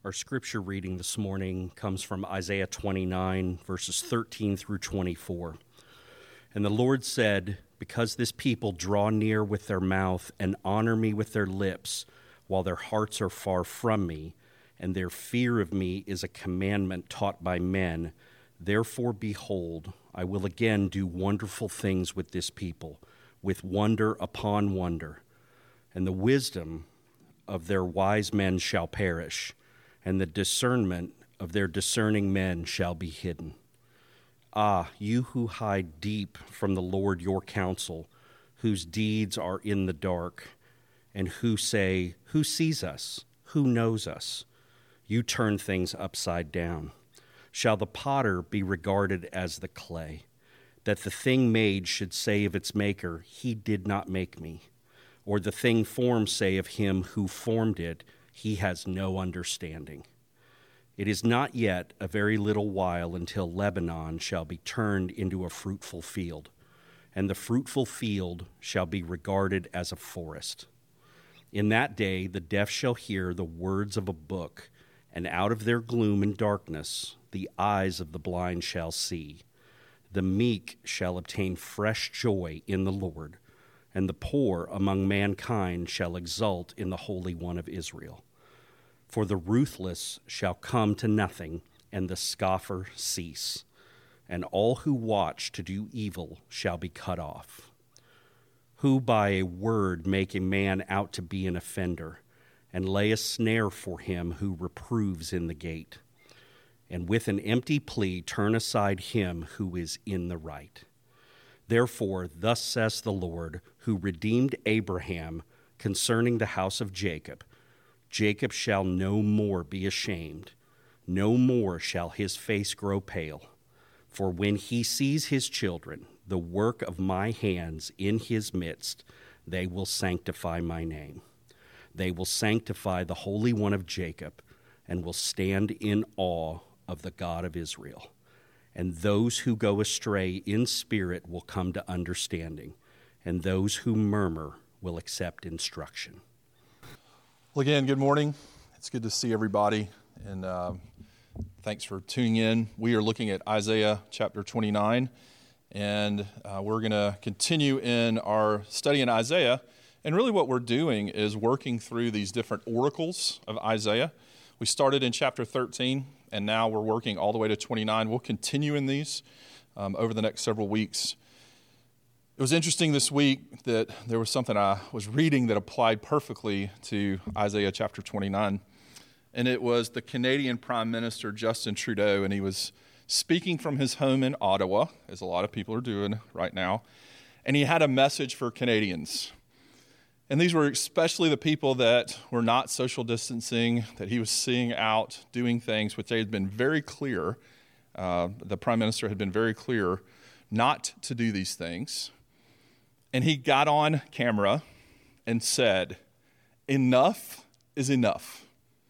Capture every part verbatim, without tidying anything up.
Our scripture reading this morning comes from Isaiah twenty-nine, verses thirteen through twenty-four. And the Lord said, because this people draw near with their mouth and honor me with their lips, while their hearts are far from me, and their fear of me is a commandment taught by men, therefore, behold, I will again do wonderful things with this people, with wonder upon wonder. And the wisdom of their wise men shall perish, and the discernment of their discerning men shall be hidden. Ah, you who hide deep from the Lord your counsel, whose deeds are in the dark, and who say, who sees us? Who knows us? You turn things upside down. Shall the potter be regarded as the clay, that the thing made should say of its maker, he did not make me? Or the thing formed say of him who formed it, he has no understanding. It is not yet a very little while until Lebanon shall be turned into a fruitful field, and the fruitful field shall be regarded as a forest. In that day the deaf shall hear the words of a book, and out of their gloom and darkness the eyes of the blind shall see. The meek shall obtain fresh joy in the Lord, and the poor among mankind shall exult in the Holy One of Israel. For the ruthless shall come to nothing, and the scoffer cease, and all who watch to do evil shall be cut off. Who by a word make a man out to be an offender, and lay a snare for him who reproves in the gate, and with an empty plea turn aside him who is in the right. Therefore, thus says the Lord, who redeemed Abraham concerning the house of Jacob, Jacob shall no more be ashamed, no more shall his face grow pale. For when he sees his children, the work of my hands in his midst, they will sanctify my name. They will sanctify the Holy One of Jacob, and will stand in awe of the God of Israel. And those who go astray in spirit will come to understanding, and those who murmur will accept instruction. Well, again, good morning. It's good to see everybody, and uh, thanks for tuning in. We are looking at Isaiah chapter twenty-nine, and uh, we're going to continue in our study in Isaiah. And really what we're doing is working through these different oracles of Isaiah. We started in chapter thirteen, and now we're working all the way to twenty-nine. We'll continue in these um, over the next several weeks. It was interesting this week that there was something I was reading that applied perfectly to Isaiah chapter twenty-nine, and it was the Canadian Prime Minister Justin Trudeau, and he was speaking from his home in Ottawa, as a lot of people are doing right now, and he had a message for Canadians. And these were especially the people that were not social distancing, that he was seeing out doing things which they had been very clear, uh, the Prime Minister had been very clear not to do these things. And he got on camera and said, enough is enough.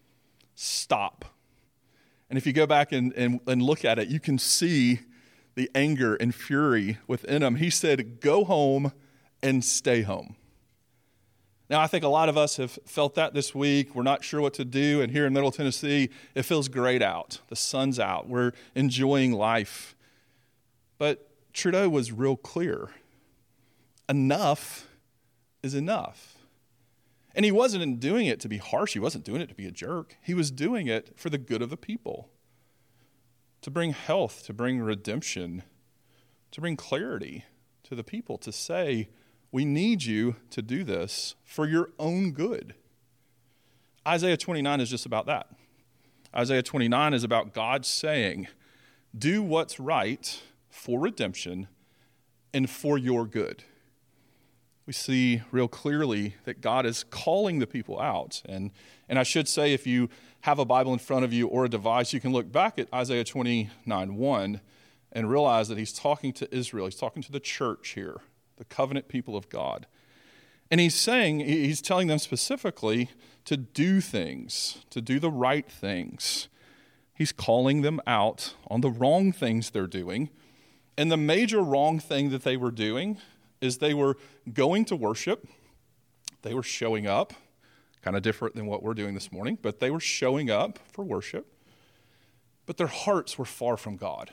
Stop. And if you go back and, and, and look at it, you can see the anger and fury within him. He said, go home and stay home. Now, I think a lot of us have felt that this week. We're not sure what to do. And here in Middle Tennessee, it feels great out. The sun's out. We're enjoying life. But Trudeau was real clear. Enough is enough. And he wasn't doing it to be harsh. He wasn't doing it to be a jerk. He was doing it for the good of the people, to bring health, to bring redemption, to bring clarity to the people, to say, we need you to do this for your own good. Isaiah twenty-nine is just about that. Isaiah twenty-nine is about God saying, do what's right for redemption and for your good. We see real clearly that God is calling the people out. And, and I should say, if you have a Bible in front of you or a device, you can look back at Isaiah twenty-nine one and realize that he's talking to Israel. He's talking to the church here, the covenant people of God. And he's saying, he's telling them specifically to do things, to do the right things. He's calling them out on the wrong things they're doing. And the major wrong thing that they were doing is they were going to worship, they were showing up, kind of different than what we're doing this morning, but they were showing up for worship, but their hearts were far from God.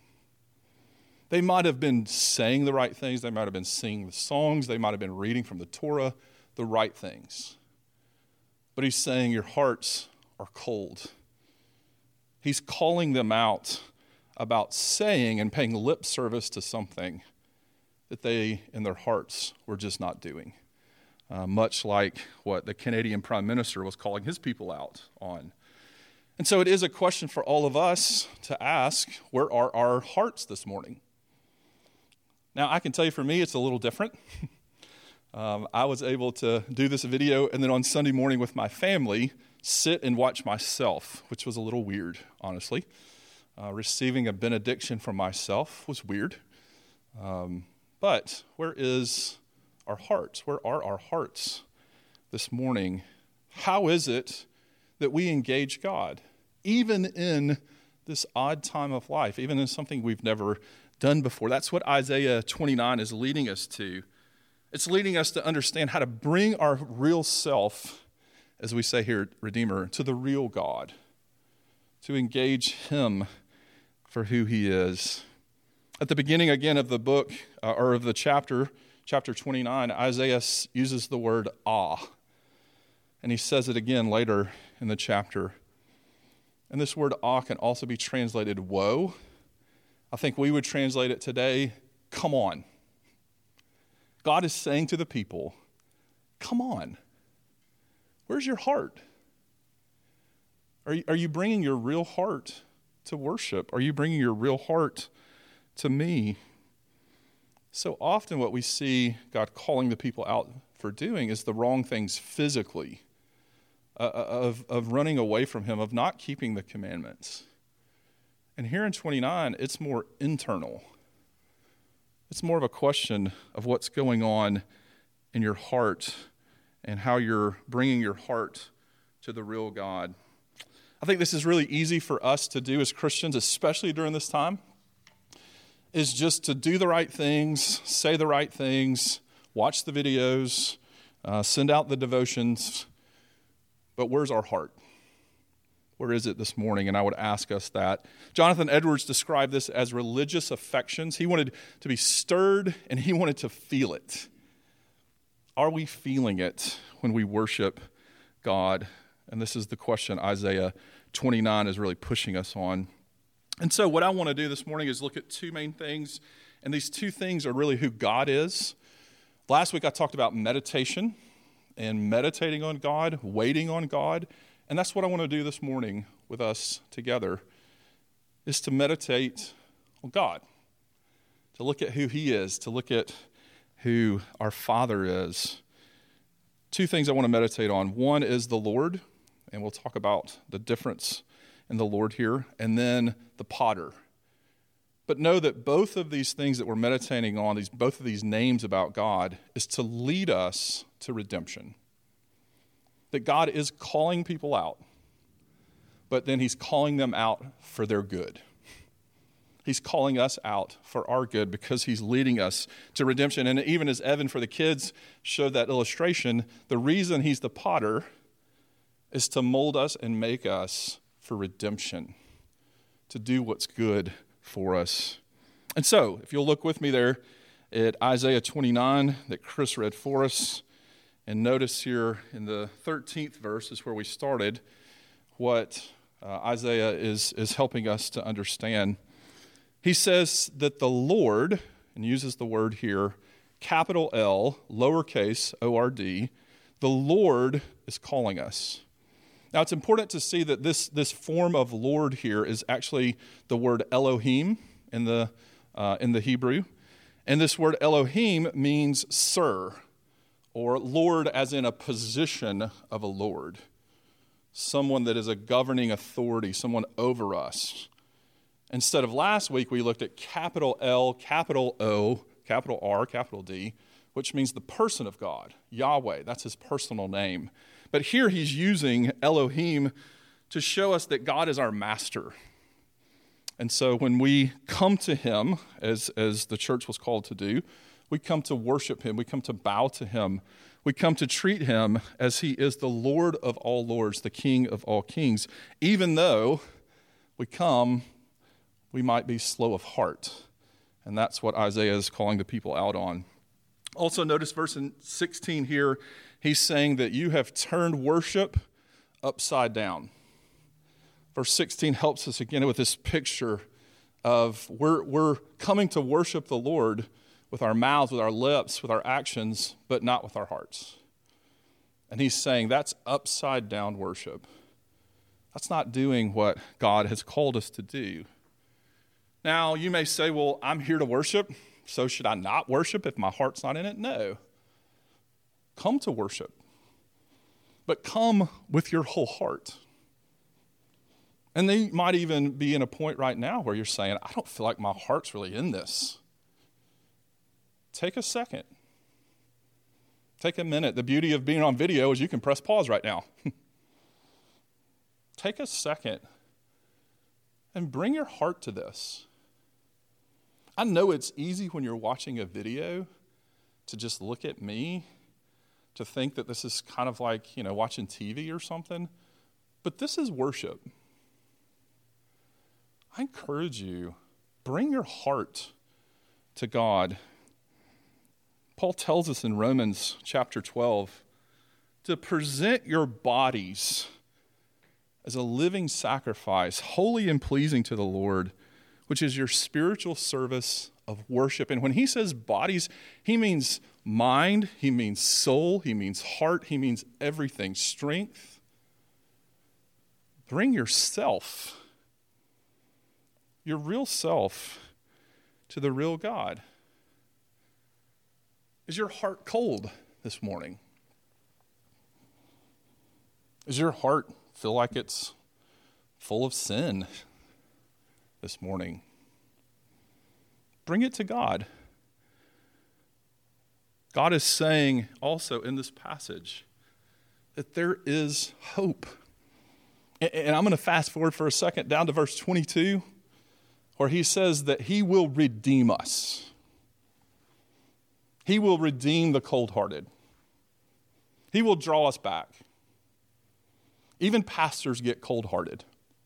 They might have been saying the right things, they might have been singing the songs, they might have been reading from the Torah, the right things. But he's saying your hearts are cold. He's calling them out about saying and paying lip service to something that they, in their hearts, were just not doing. Uh, much like what the Canadian Prime Minister was calling his people out on. And so it is a question for all of us to ask, where are our hearts this morning? Now, I can tell you for me, it's a little different. um, I was able to do this video and then on Sunday morning with my family, sit and watch myself, which was a little weird, honestly. Uh, receiving a benediction from myself was weird. Um, but where is our hearts? Where are our hearts this morning? How is it that we engage God, even in this odd time of life, even in something we've never done before? That's what Isaiah twenty-nine is leading us to. It's leading us to understand how to bring our real self, as we say here at Redeemer, to the real God, to engage him for who he is. At the beginning, again, of the book, uh, or of the chapter, chapter twenty-nine, Isaiah uses the word ah, and he says it again later in the chapter. And this word ah can also be translated woe. I think we would translate it today, come on. God is saying to the people, come on. Where's your heart? Are you, are you bringing your real heart to worship? Are you bringing your real heart to me? So often what we see God calling the people out for doing is the wrong things physically, uh, of, of running away from him, of not keeping the commandments. And here in twenty-nine, it's more internal. It's more of a question of what's going on in your heart and how you're bringing your heart to the real God. I think this is really easy for us to do as Christians, especially during this time, is just to do the right things, say the right things, watch the videos, uh, send out the devotions. But where's our heart? Where is it this morning? And I would ask us that. Jonathan Edwards described this as religious affections. He wanted to be stirred and he wanted to feel it. Are we feeling it when we worship God? And this is the question Isaiah twenty-nine is really pushing us on. And so what I want to do this morning is look at two main things. And these two things are really who God is. Last week I talked about meditation and meditating on God, waiting on God. And that's what I want to do this morning with us together, is to meditate on God, to look at who he is, to look at who our Father is. Two things I want to meditate on. One is the Lord, and we'll talk about the difference in the Lord here, and then the potter. But know that both of these things that we're meditating on, these both of these names about God, is to lead us to redemption. That God is calling people out, but then he's calling them out for their good. He's calling us out for our good because he's leading us to redemption. And even as Evan for the kids showed that illustration, the reason he's the potter is to mold us and make us for redemption, to do what's good for us. And so, if you'll look with me there at Isaiah twenty-nine that Chris read for us, and notice here in the thirteenth verse is where we started, what uh, Isaiah is, is helping us to understand. He says that the Lord, and uses the word here, capital L, lowercase O R D, the Lord is calling us. Now, it's important to see that this, this form of Lord here is actually the word Elohim in the, uh, in the Hebrew. And this word Elohim means sir, or Lord as in a position of a Lord. Someone that is a governing authority, someone over us. Instead of last week, we looked at capital L, capital O, capital R, capital D, which means the person of God, Yahweh. That's his personal name. But here he's using Elohim to show us that God is our master. And so when we come to him, as, as the church was called to do, we come to worship him. We come to bow to him. We come to treat him as he is the Lord of all lords, the King of all kings, even though we come, we might be slow of heart. And that's what Isaiah is calling the people out on. Also notice verse sixteen here, he's saying that you have turned worship upside down. Verse sixteen helps us again with this picture of we're, we're coming to worship the Lord with our mouths, with our lips, with our actions, but not with our hearts. And he's saying that's upside down worship. That's not doing what God has called us to do. Now, you may say, well, I'm here to worship, so should I not worship if my heart's not in it? No. Come to worship, but come with your whole heart. And they might even be in a point right now where you're saying, I don't feel like my heart's really in this. Take a second. Take a minute. The beauty of being on video is you can press pause right now. Take a second and bring your heart to this. I know it's easy when you're watching a video to just look at me, to think that this is kind of like, you know, watching T V or something, but this is worship. I encourage you, bring your heart to God. Paul tells us in Romans chapter twelve to present your bodies as a living sacrifice, holy and pleasing to the Lord, which is your spiritual service of worship. And when he says bodies, he means mind, he means soul, he means heart, he means everything, strength. Bring yourself, your real self, to the real God. Is your heart cold this morning? Does your heart feel like it's full of sin this morning? Bring it to God. God is saying also in this passage that there is hope. And I'm going to fast forward for a second down to verse twenty-two, where he says that he will redeem us. He will redeem the cold-hearted. He will draw us back. Even pastors get cold-hearted.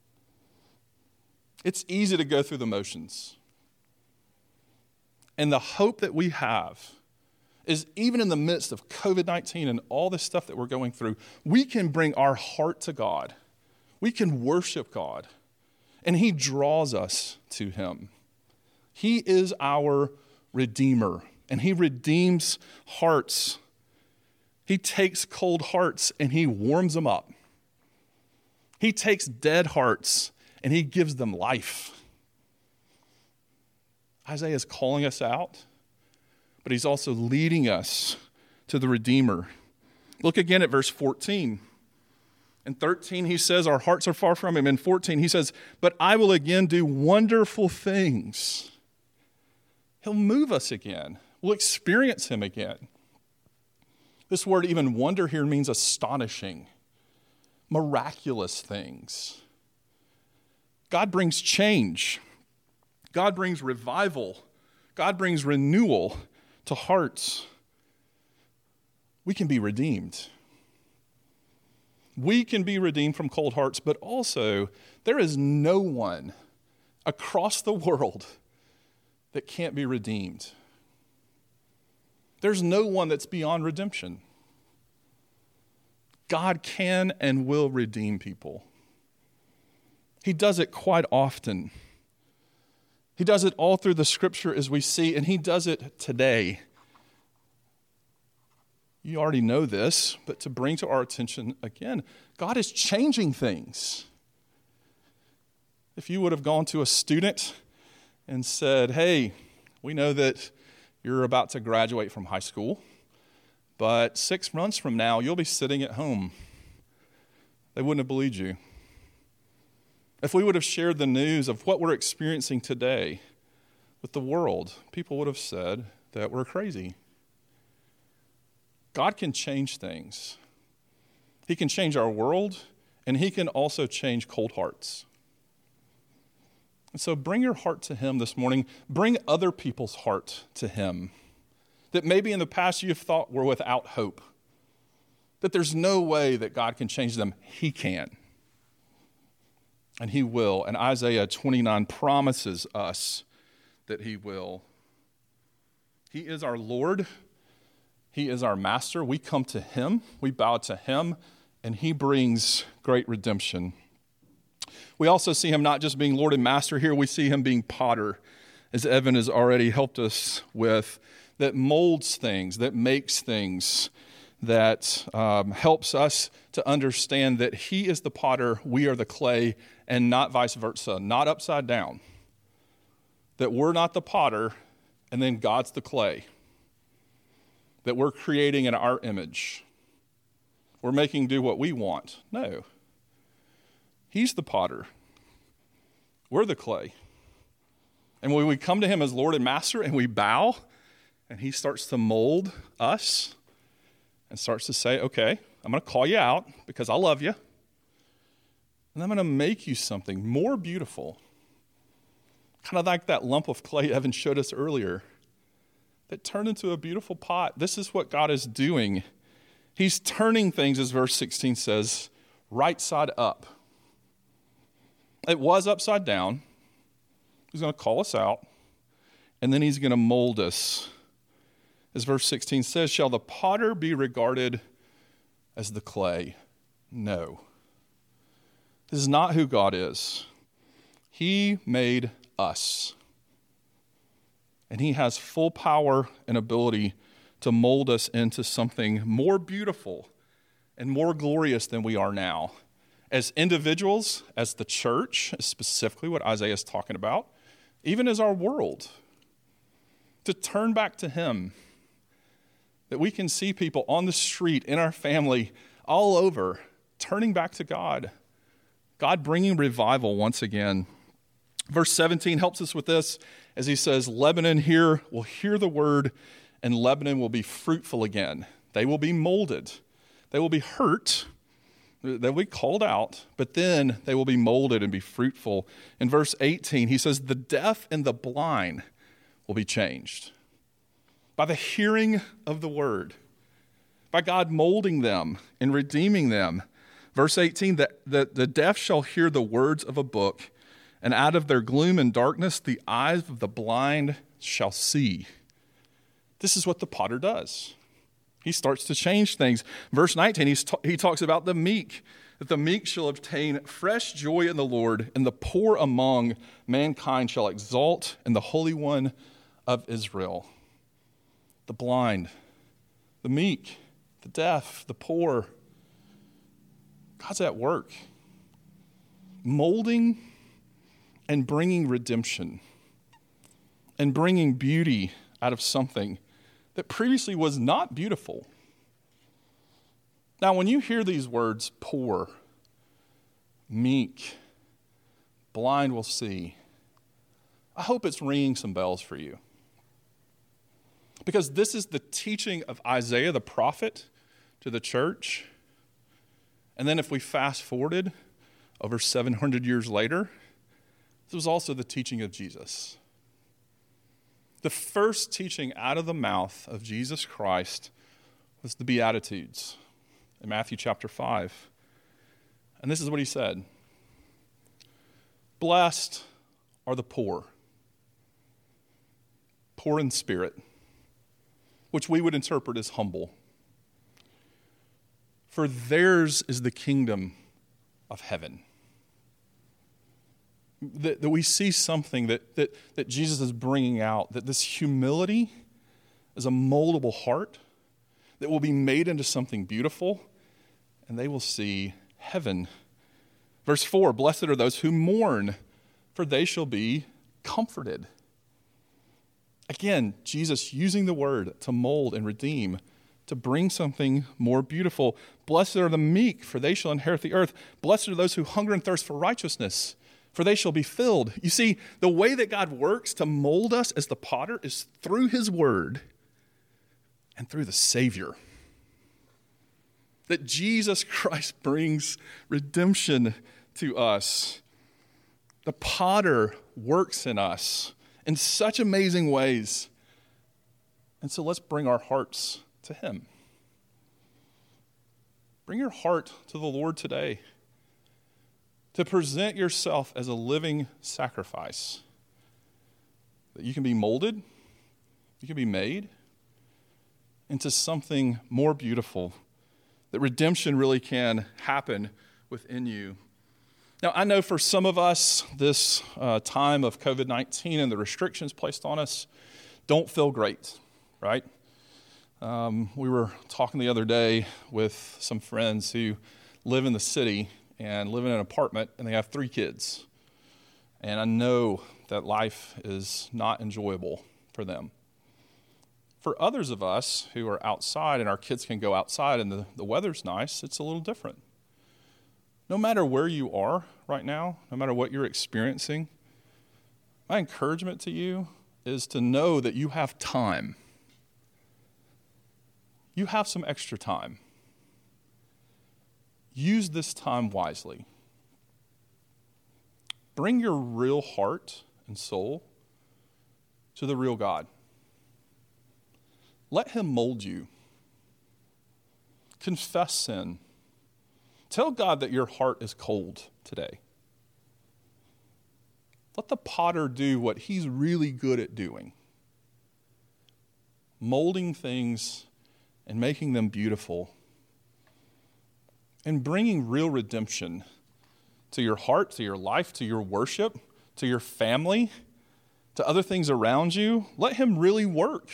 It's easy to go through the motions. And the hope that we have is even in the midst of covid nineteen and all this stuff that we're going through, we can bring our heart to God. We can worship God. And he draws us to him. He is our Redeemer. And he redeems hearts. He takes cold hearts and he warms them up. He takes dead hearts and he gives them life. Isaiah is calling us out, but he's also leading us to the Redeemer. Look again at verse fourteen. In thirteen, he says, our hearts are far from him. In fourteen, he says, but I will again do wonderful things. He'll move us again. We'll experience him again. This word, even wonder, here means astonishing, miraculous things. God brings change. God brings revival. God brings renewal to hearts. We can be redeemed. We can be redeemed from cold hearts, but also there is no one across the world that can't be redeemed. There's no one that's beyond redemption. God can and will redeem people. He does it quite often. He does it all through the scripture as we see, and he does it today. You already know this, but to bring to our attention again, God is changing things. If you would have gone to a student and said, hey, we know that you're about to graduate from high school, but six months from now, you'll be sitting at home. They wouldn't have believed you. If we would have shared the news of what we're experiencing today with the world, people would have said that we're crazy. God can change things. He can change our world, and he can also change cold hearts. And so bring your heart to him this morning. Bring other people's heart to him that maybe in the past you've thought were without hope. that there's no way that God can change them. He can. And he will. And Isaiah twenty-nine promises us that he will. He is our Lord. He is our master. We come to him. We bow to him. And he brings great redemption. We also see him not just being Lord and master here. We see him being potter, as Evan has already helped us with, that molds things, that makes things, that um, helps us to understand that he is the potter, we are the clay, and not vice versa, not upside down. That we're not the potter, and then God's the clay. That we're creating in our image. We're making do what we want. No. He's the potter. We're the clay. And when we come to him as Lord and Master and we bow, and he starts to mold us and starts to say, okay, I'm going to call you out because I love you. And I'm going to make you something more beautiful. Kind of like that lump of clay Evan showed us earlier that turned into a beautiful pot. This is what God is doing. He's turning things, as verse sixteen says, right side up. It was upside down. He's going to call us out, and then he's going to mold us. As verse sixteen says, shall the potter be regarded as the clay? No. This is not who God is. He made us. And he has full power and ability to mold us into something more beautiful and more glorious than we are now. As individuals, as the church, specifically what Isaiah is talking about, even as our world, to turn back to him, that we can see people on the street, in our family, all over, turning back to God, God bringing revival once again. Verse seventeen helps us with this as he says, Lebanon here will hear the word, and Lebanon will be fruitful again. They will be molded. They will be hurt. They'll be called out, but then they will be molded and be fruitful. In verse eighteen, he says, the deaf and the blind will be changed by the hearing of the word, by God molding them and redeeming them. Verse eighteen, the, the, the deaf shall hear the words of a book, and out of their gloom and darkness the eyes of the blind shall see. This is what the potter does. He starts to change things. Verse nineteen, he's ta- he talks about the meek, that the meek shall obtain fresh joy in the Lord, and the poor among mankind shall exalt in the Holy One of Israel. The blind, the meek, the deaf, the poor. God's at work, molding and bringing redemption and bringing beauty out of something that previously was not beautiful. Now, when you hear these words, poor, meek, blind will see, I hope it's ringing some bells for you. Because this is the teaching of Isaiah the prophet to the church. And then if we fast forwarded over seven hundred years later, this was also the teaching of Jesus. The first teaching out of the mouth of Jesus Christ was the Beatitudes in Matthew chapter five. And this is what he said. Blessed are the poor, poor in spirit, which we would interpret as humble. For theirs is the kingdom of heaven. That, that we see something that, that, that Jesus is bringing out, that this humility is a moldable heart that will be made into something beautiful, and they will see heaven. Verse four, blessed are those who mourn, for they shall be comforted. Again, Jesus using the word to mold and redeem, to bring something more beautiful. Blessed are the meek, for they shall inherit the earth. Blessed are those who hunger and thirst for righteousness, for they shall be filled. You see, the way that God works to mold us as the potter is through his word and through the Savior. That Jesus Christ brings redemption to us. The potter works in us in such amazing ways. And so let's bring our hearts to him. Bring your heart to the Lord today. To present yourself as a living sacrifice. That you can be molded, you can be made into something more beautiful. That redemption really can happen within you. Now, I know for some of us, this uh, time of covid nineteen and the restrictions placed on us don't feel great, right? Um, we were talking the other day with some friends who live in the city and live in an apartment, and they have three kids. And I know that life is not enjoyable for them. For others of us who are outside and our kids can go outside and the, the weather's nice, it's a little different. No matter where you are right now, no matter what you're experiencing, my encouragement to you is to know that you have time. You have some extra time. Use this time wisely. Bring your real heart and soul to the real God. Let him mold you. Confess sin. Tell God that your heart is cold today. Let the potter do what he's really good at doing. Molding things and making them beautiful. And bringing real redemption to your heart, to your life, to your worship, to your family, to other things around you. Let him really work.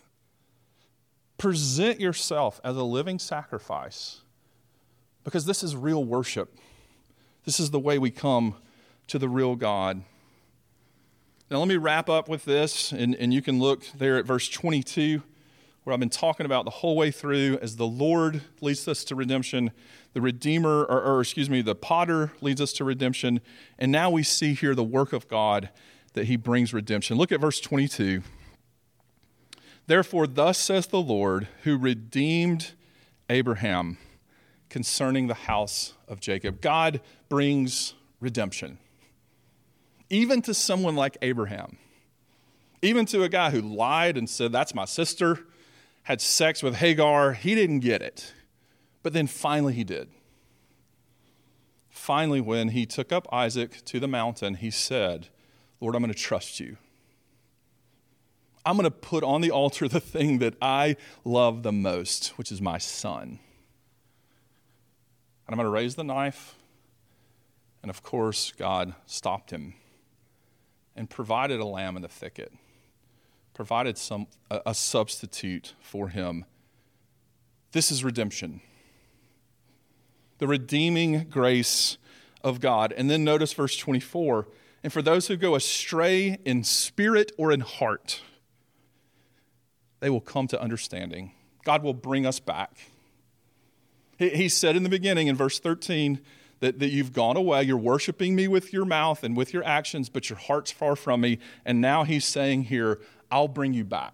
Present yourself as a living sacrifice, because this is real worship. This is the way we come to the real God. Now let me wrap up with this, and, and you can look there at verse twenty-two, where I've been talking about the whole way through. As the Lord leads us to redemption, the Redeemer, or, or excuse me, the potter leads us to redemption, and now we see here the work of God that he brings redemption. Look at verse twenty-two. Therefore, thus says the Lord, who redeemed Abraham concerning the house of Jacob. God brings redemption. Even to someone like Abraham. Even to a guy who lied and said, that's my sister, had sex with Hagar. He didn't get it. But then finally he did. Finally, when he took up Isaac to the mountain, he said, Lord, I'm going to trust you. I'm going to put on the altar the thing that I love the most, which is my son. And I'm going to raise the knife. And of course, God stopped him and provided a lamb in the thicket, provided some a, a substitute for him. This is redemption. The redeeming grace of God. And then notice verse twenty-four. And for those who go astray in spirit or in heart, they will come to understanding. God will bring us back. He, he said in the beginning in verse thirteen that, that you've gone away, you're worshiping me with your mouth and with your actions, but your heart's far from me. And now he's saying here, I'll bring you back.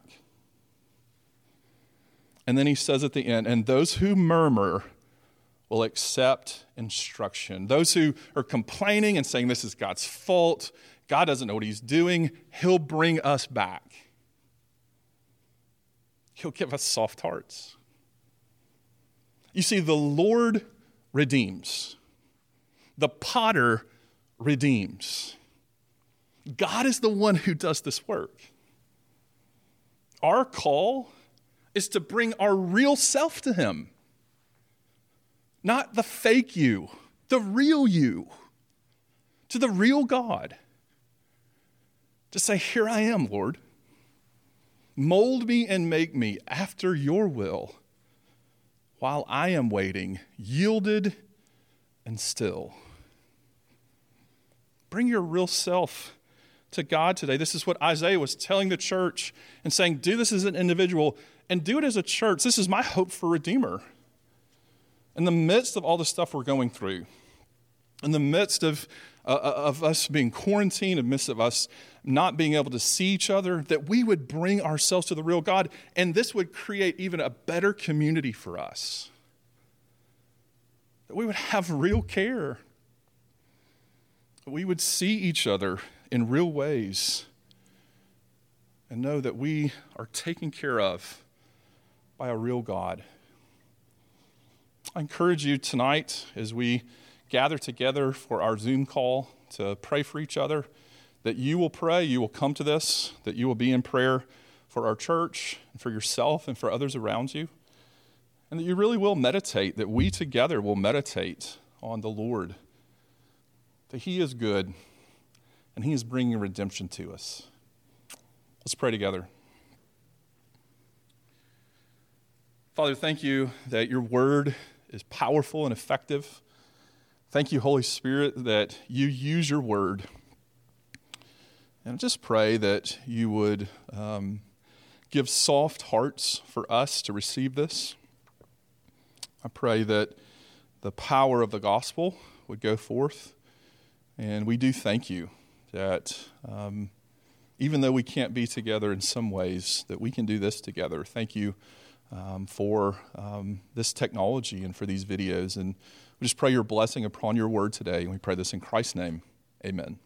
And then he says at the end, and those who murmur will accept instruction. Those who are complaining and saying this is God's fault, God doesn't know what he's doing, he'll bring us back. He'll give us soft hearts. You see, the Lord redeems. The potter redeems. God is the one who does this work. Our call is to bring our real self to him. Not the fake you, the real you. To the real God. To say, here I am, Lord. Mold me and make me after your will while I am waiting, yielded and still. Bring your real self to God today. This is what Isaiah was telling the church and saying, do this as an individual and do it as a church. This is my hope for Redeemer. In the midst of all the stuff we're going through, in the midst of, uh, of us being quarantined, in the midst of us not being able to see each other, that we would bring ourselves to the real God, and this would create even a better community for us. That we would have real care. That we would see each other in real ways and know that we are taken care of by a real God. I encourage you tonight as we gather together for our Zoom call to pray for each other, that you will pray, you will come to this, that you will be in prayer for our church, and for yourself, and for others around you, and that you really will meditate, that we together will meditate on the Lord, that He is good, and He is bringing redemption to us. Let's pray together. Father, thank you that your word is powerful and effective. Thank you, Holy Spirit, that you use your word. And I just pray that you would um, give soft hearts for us to receive this. I pray that the power of the gospel would go forth. And we do thank you that um, even though we can't be together in some ways, that we can do this together. Thank you um, for um, this technology and for these videos. And we just pray your blessing upon your word today. And we pray this in Christ's name. Amen.